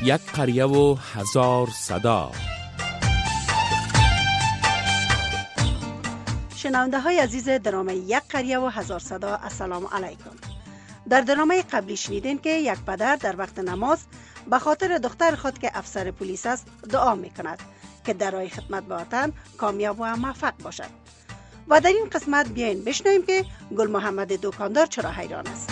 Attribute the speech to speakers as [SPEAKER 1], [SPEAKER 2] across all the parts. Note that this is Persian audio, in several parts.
[SPEAKER 1] یک قریه و هزار صدا.
[SPEAKER 2] شنونده های عزیز درامه یک قریه و هزار صدا، السلام علیکم. در درامه قبلی شنیدین که یک پدر در وقت نماز به خاطر دختر خود که افسر پلیس است دعا می کند که در راه خدمت به وطن کامیاب و موفق باشد. و در این قسمت بیاین بشنویم که گل محمد دکاندار چرا حیران است.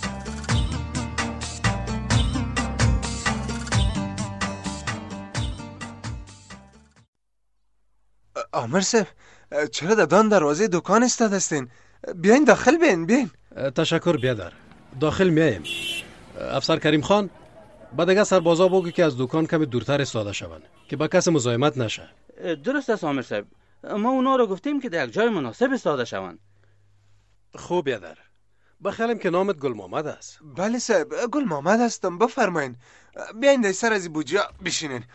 [SPEAKER 3] آمر صاحب، چرا دادان دروازه دکان استاد هستین؟ بیاین داخل بیاین.
[SPEAKER 4] تشکر بیادر، داخل میایم. افسر کریم خان، با دیگه سربازا بگو که از دکان کمی دورتر استاده شوند که با کس مزاحمت نشه.
[SPEAKER 5] درست است آمر صاحب، ما اونا رو گفتیم که در یک جای مناسب استاده شوند.
[SPEAKER 4] خوب بیادر، بخیالم که نامت گل محمد است.
[SPEAKER 3] بله صاحب، گل محمد هستم، بفرمایین. بیاین در سر از بوجیا بشینین.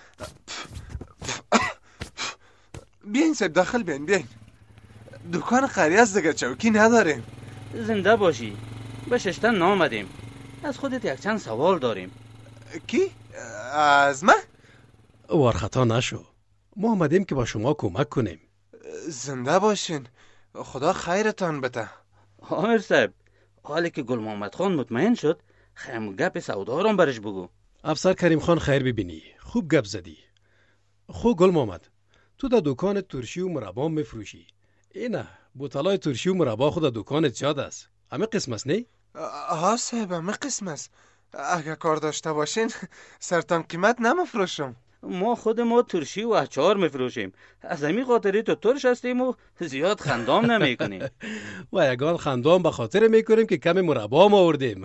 [SPEAKER 3] بیاین صاحب داخل بیاین. دکان قریه است دیگه، چوکی نداریم.
[SPEAKER 5] زنده باشی، به ششتن نامدیم. از خودت یک چند سوال داریم.
[SPEAKER 3] کی؟ از من؟
[SPEAKER 4] وارخطا نشو، ما آمدیم که با شما کمک کنیم.
[SPEAKER 3] زنده باشین، خدا خیرتان بده.
[SPEAKER 5] آمر صاحب، حالی که گل محمد خان مطمئن شد، خیم گپ سودا رو برش بگو.
[SPEAKER 4] افسر کریم خان خیر ببینی، خوب گپ زدی. خو گل محمد، تو در دکان ترشی و مربا میفروشی. اینه بوتلای ترشی و مربا خود در دکانت زیاد است. همه قسم است نه؟
[SPEAKER 3] ها صاحب، همه قسم است. اگه کار داشته باشین سرتان قیمت نمفروشم.
[SPEAKER 5] ما خود ما ترشی و اچار میفروشیم. از همین خاطری تو ترش هستیم و زیاد خندام نمیکنیم.
[SPEAKER 4] و یگان خندام به خاطر میکنیم که کمی مربا ما آوردیم.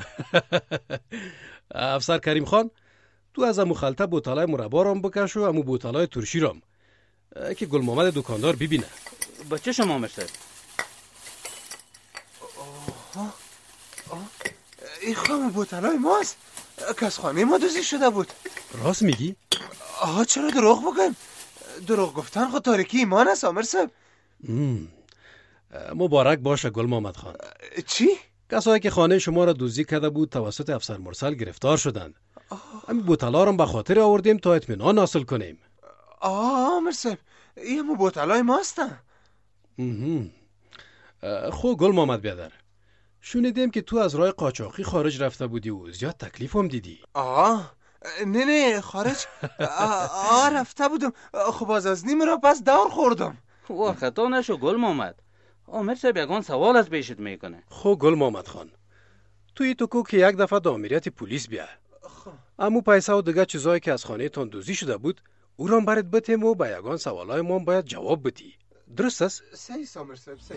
[SPEAKER 4] افسر کریم خان، تو از امو خلطه بوتلای مربا رام بکش و امو بوتلای ترشی رام که گل محمد دکاندار ببینه.
[SPEAKER 5] با چه شما مرسد؟
[SPEAKER 3] این خام بوتلای ماست که از خانه ما دزدی شده بود.
[SPEAKER 4] راست میگی؟
[SPEAKER 3] چرا دروغ بگم؟ دروغ گفتن خود تاریکی ایمان است آمر صاحب.
[SPEAKER 4] مبارک باشه گل محمد خان.
[SPEAKER 3] چی؟
[SPEAKER 4] کسایی که خانه شما را دزدی کرده بود توسط افسر مرسل گرفتار شدند. همین بوتلا رو به خاطر آوردیم تا اطمینان حاصل کنیم.
[SPEAKER 3] آمر صاحب، این بوتلای ماست.
[SPEAKER 4] خب گل محمد بیادر، شنیدیم که تو از راه قاچاقی خارج رفته بودی و زیاد تکلیف هم دیدی.
[SPEAKER 3] نه خارج رفته بودم. خب از نیم را پس دور خوردم.
[SPEAKER 5] خطا نشو گل محمد، آمر صاحب یگان سوال از پیشت میکنه.
[SPEAKER 4] خب گل محمد خان، توی تو کو که یک دفعه دا امریت پلیس بیا. امو پیسه و دیگه چیزایی که از خانه تان دزدی شده بود او را برات بتیم و به یگان سوالای ما باید جواب بدی. درست است؟
[SPEAKER 3] صحیح آمر صاحب، صحیح.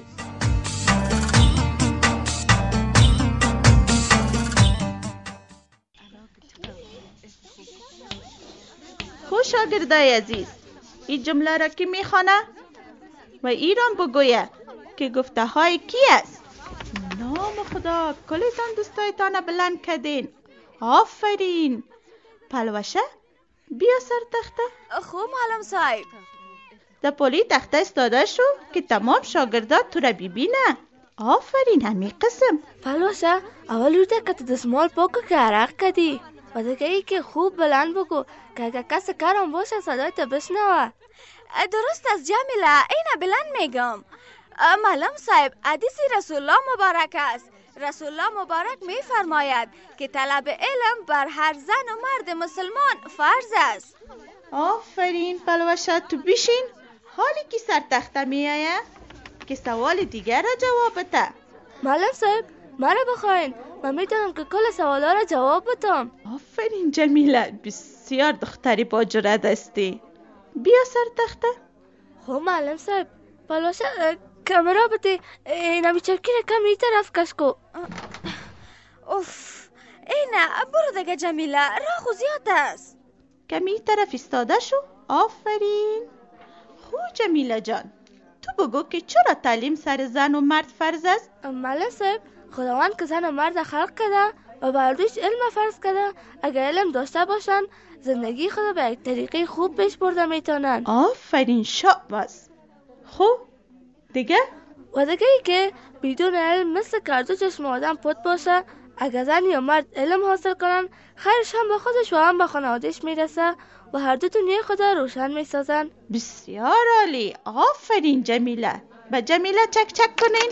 [SPEAKER 6] خوش شاگردای عزیز، این جمله را کی میخوانه و ایران بگویه که گفته های کی است؟ نام خدا، کلتان دوستایتان بلند کردین. آفرین. پلوشه بیا سر تخته.
[SPEAKER 7] خوب معلم صاحب.
[SPEAKER 6] در پلی تخته استاده شو که تمام شاگردات تو را ببینه. آفرین، همین قسم.
[SPEAKER 7] پلوشه اول روزه که دستمال پاکو که عرق کردی و دیگه ای که خوب بلند بگو که اگه کس کارم باشه صدای تا بشنوه. درست از جمیله، اینه بلند میگم. معلم صاحب، حدیث رسول الله مبارک است. رسول الله مبارک میفرماید که طلب علم بر هر زن و مرد مسلمان فرض است.
[SPEAKER 6] آفرین پلوشه، تو بشین. حالی که سر تخته میایه که سوال دیگر را جواب بده.
[SPEAKER 7] معلم صاحب، مرا بخواین، من میتونم که کل سوالا را جواب بدم.
[SPEAKER 6] آفرین جمیله، بسیار دختری با جرأت هستی. بیا سر تخته.
[SPEAKER 7] خب معلم صاحب، پلوشه کامرا بده، نمی چرکی را کمی طرف کش کو.
[SPEAKER 8] اوف، اینه برو دیگه جمیله، راه خو زیاد است.
[SPEAKER 6] کمی طرف استاده شو. آفرین. خو جمیله جان، تو بگو که چرا تعلیم سر زن و مرد فرض است؟
[SPEAKER 7] معلم صاحب، خداوند که زن و مرد خلق کرده و بر دوش علم فرض کرده، اگر علم داشته باشن زندگی خود به یک طریقه خوب پیش برده میتونن.
[SPEAKER 6] آفرین، شاباس. خب دیگه؟
[SPEAKER 7] و دیگه ای که بدون علم مثل کردو چشم آدم پت باشه اگر زن یا مرد علم حاصل کنن خیرش هم به خودش و هم به خانوادهش میرسه و هر دو دنیای خود را روشن میسازن.
[SPEAKER 6] بسیار عالی. آفرین جمیله. به جمیله چک چک کنین.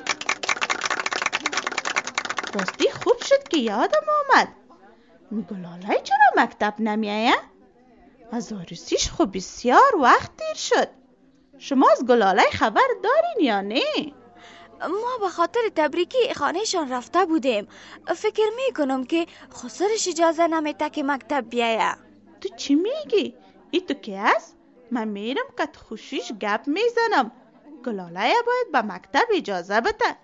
[SPEAKER 6] راستی خوب شد که یادم آمد. گلالای چرا مکتب نمیایه؟ از عروسیش خب بسیار وقت دیر شد. شما از گلالای خبر دارین یا نه؟
[SPEAKER 7] ما به خاطر تبریکی خانهشان رفته بودیم. فکر میکنم که خسرش اجازه نمیده که مکتب بیایه.
[SPEAKER 6] تو چی میگی؟ ای تو کی است؟ من میرم که خوشیش گپ میزنم. گلالای باید به مکتب اجازه بده.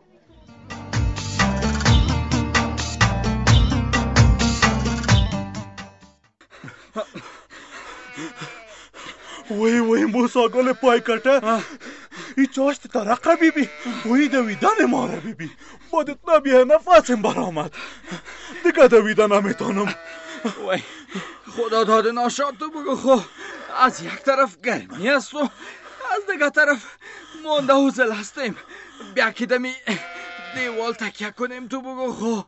[SPEAKER 9] وای موسی گل پای کټه ای چاشت ترقه بیبی وای دویدن ماره بیبی بادت نبیه نفسم برآمد دیگه دویدن نمیتونم.
[SPEAKER 10] وای خدا داده ناشاد تو بگو خو از یک طرف گرمی است و از دیگه طرف مانده حوصله هستیم. بیا که دمی دیوال تکیه کنیم تو بگو خو.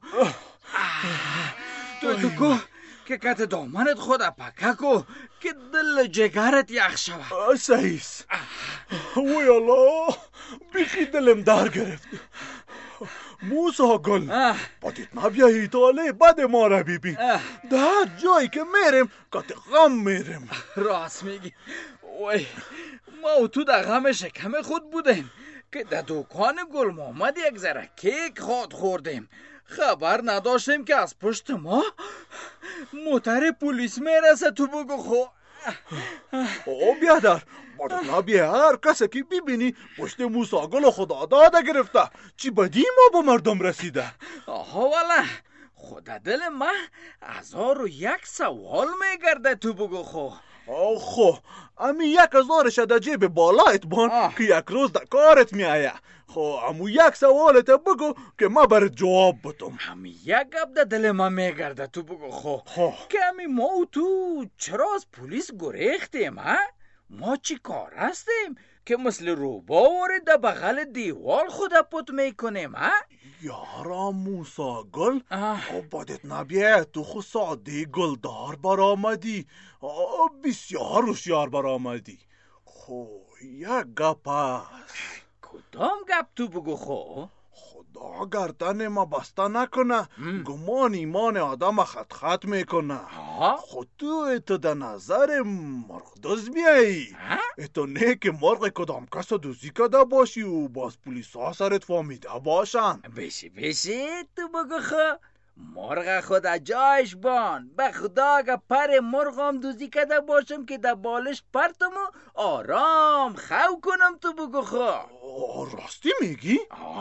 [SPEAKER 10] تو کو که کت دامنت خود پکه کو که دل جگرت یخ شود.
[SPEAKER 9] صحیحست. وای الله بیخی دلم در گرفت. موسی گل بادت نبیه ایتاله بد ماره بیبی در جایی که میرم کت غم میرم.
[SPEAKER 10] راست میگی. وای ما و تو در غم شکم خود بودیم که در دکان گل محمد یک ذره کیک خوردیم. خبر نداشتیم که از پشت ما موتر پلیس میرسه تو بگو خو.
[SPEAKER 9] او بیادر بادت نبیه هر کسی که ببینی پشت موسی گل خدا داده گرفته چی بدی ما با مردم رسیده.
[SPEAKER 10] آها والا خدا دل من 1001 سوال میگرده تو بگو خو.
[SPEAKER 9] خو امی 1000 در جیب بالایت بان که یک روز در کارت میایه. خو امو یک سوالت بگو که ما برات جواب بدم.
[SPEAKER 10] همی یک گپ در دل من میگرده تو بگو خو که همی ما و تو چرا از پلیس گریختیم ها؟ ما چی کار هستیم که مثل روباوری در بغل دیوال خود پت میکنیم ها؟
[SPEAKER 9] یارا موسی گل بادت نبیه تو خود ساده گلدار برآمدی. بسیار هوشیار برآمدی. خو یک گپ است.
[SPEAKER 10] کدام گپ تو بگو خو؟
[SPEAKER 9] خدا گردن ما بسته نکنه. گمان ایمان آدم خط میکنه. خود تو در نظر مرغ دوز میایی. تو نه که مرغ کدام کس دوزی کده باشی و باز پلیس ها سرت فامیده باشن.
[SPEAKER 10] بشی تو بگو خو مرغ خدا جایش بان. به خدا اگه پر مرغم دوزی کده باشم که در بالش پرتمو آرام خو کنم تو بگو خو.
[SPEAKER 9] راستی میگی؟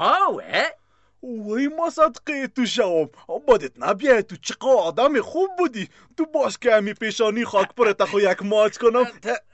[SPEAKER 9] وای ما صدقه تو شوم. بادت نبیه تو چقدر آدم خوب بودی. تو باش که همی پیشانی خاک پرت خو یک ماچ کنم.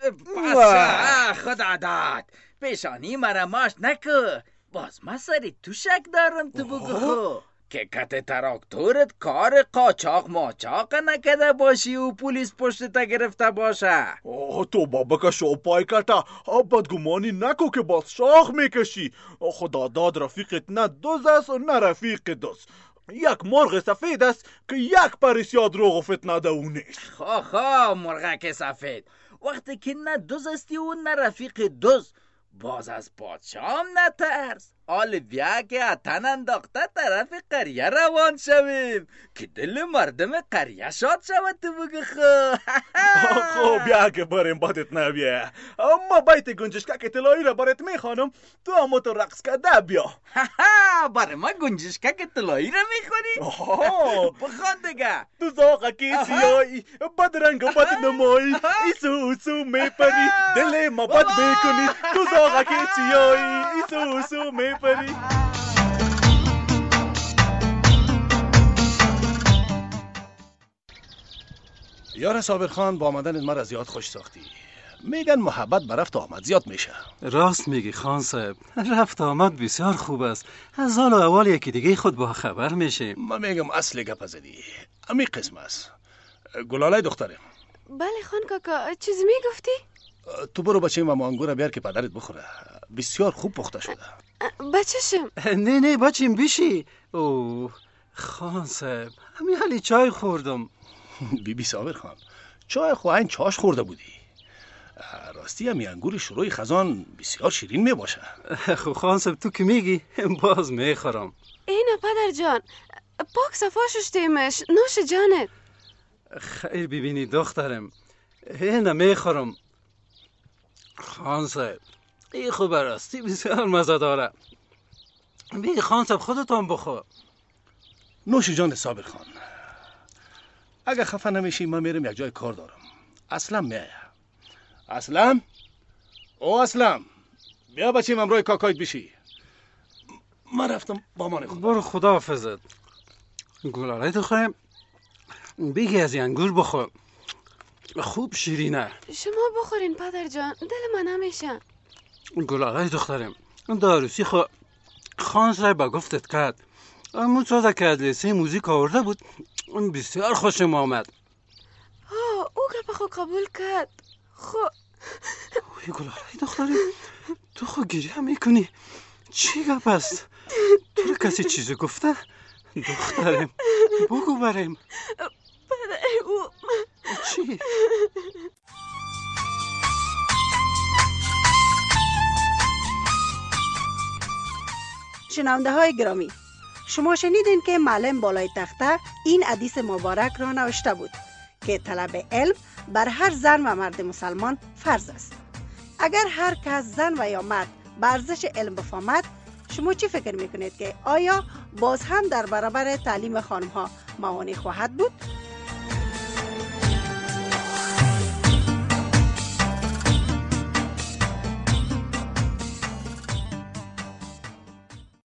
[SPEAKER 10] خدا داد پیشانی مرا ماش نکو. باز ما سری تو شک دارم تو بگو خو که کت تراکتورت کار قاچاق ماچاق نکده باشی و پلیس پشتت گرفته باشه.
[SPEAKER 9] تو بابا که شو پای کتا بدگمانی نکو که باز شاخ میکشی. خدا داد رفیقت نه دوز است و نه رفیق دوست. یک مرغ سفید است که یک پریسیاد رو فتنه دونیست.
[SPEAKER 10] مرغک سفید وقتی که نه دوز استی و نه رفیق دوست باز از پادشام نترس. حال بیا که اتن انداخته طرف قریه روان شویم که دل مردم قریه شاد شود تو بگو
[SPEAKER 9] خو بیا که بریم بادت نبیه. اما بیت گنجشکک طلایی را برات میخوانم تو اما تو رقص کده بیا.
[SPEAKER 10] برای ما گنجشکک طلایی را میخونی؟ بخوان دیگه.
[SPEAKER 9] تو زاغکی سیایی بدرنگ و بد نمایی ایسو میپری دل ما بد میکنی. تو زاغکی سیایی ایسو میپری.
[SPEAKER 4] یار صابر خان با آمدن مرا زیاد خوش ساختی. میگن محبت به رفت آمد زیاد میشه.
[SPEAKER 11] راست میگی خان صاحب. رفت آمد بسیار خوب است. از حال و احوال یکی دیگه خود با خبر میشیم.
[SPEAKER 4] من میگم اصل گپ زدی. امی قسم است. گلالای دخترم.
[SPEAKER 7] بله خان کاکا چیزی میگفتی؟
[SPEAKER 4] تو برو بچه و مانگو را بیار که پدرت بخوره. بسیار خوب پخته شده.
[SPEAKER 7] بچه‌شم.
[SPEAKER 11] نه بچیم بیشی. اوه خان صاحب همین حالی چای خوردم.
[SPEAKER 12] بی صابر خان، چای خواهین چاش خورده بودی. راستی همی انگور شروع خزان بسیار شیرین می باشه.
[SPEAKER 11] خب خان صاحب تو که میگی باز میخورم.
[SPEAKER 8] اینه پدر جان، پاک صفا ششتیمش، نوش جانت.
[SPEAKER 11] خیر ببینی دخترم، اینه میخورم. خان صاحب این خوب راستی بسیار مزه داره. بی خان صاحب خودتان بخور.
[SPEAKER 12] نوش جان صابر خان. اگه خفه نمیشی من میرم یک جای کار دارم. اسلم میایه. اسلم؟ او اسلم بیا بچیم امروی کاکایت بشی. من رفتم با مان خدا.
[SPEAKER 11] برو خدا حافظت. گلالای دخترم بگی از این انگور بخور، خوب شیرینه.
[SPEAKER 8] شما بخورین پدر جان، دل من همیشه.
[SPEAKER 11] گلالای دخترم داروسی خان صاحب با گفتت کرد. اما سازه که از لیسه موزیک آورده بود بسیار خوشم آمد.
[SPEAKER 8] او گپ خو قبول کرد. خو
[SPEAKER 11] گلالای دخترم تو خو گریه میکنی، چی گپ است؟ تو رو کسی چیزی گفته؟ دخترم بگو بریم.
[SPEAKER 8] پدر او
[SPEAKER 11] چی؟
[SPEAKER 2] شنونده های گرامی، شما شنیدین که معلم بالای تخته این حدیث مبارک را نوشته بود که طلب علم بر هر زن و مرد مسلمان فرض است. اگر هر کس زن و یا مرد به ارزش علم بفهمد، شما چی فکر میکنید که آیا باز هم در برابر تعلیم خانم ها موانع خواهد بود؟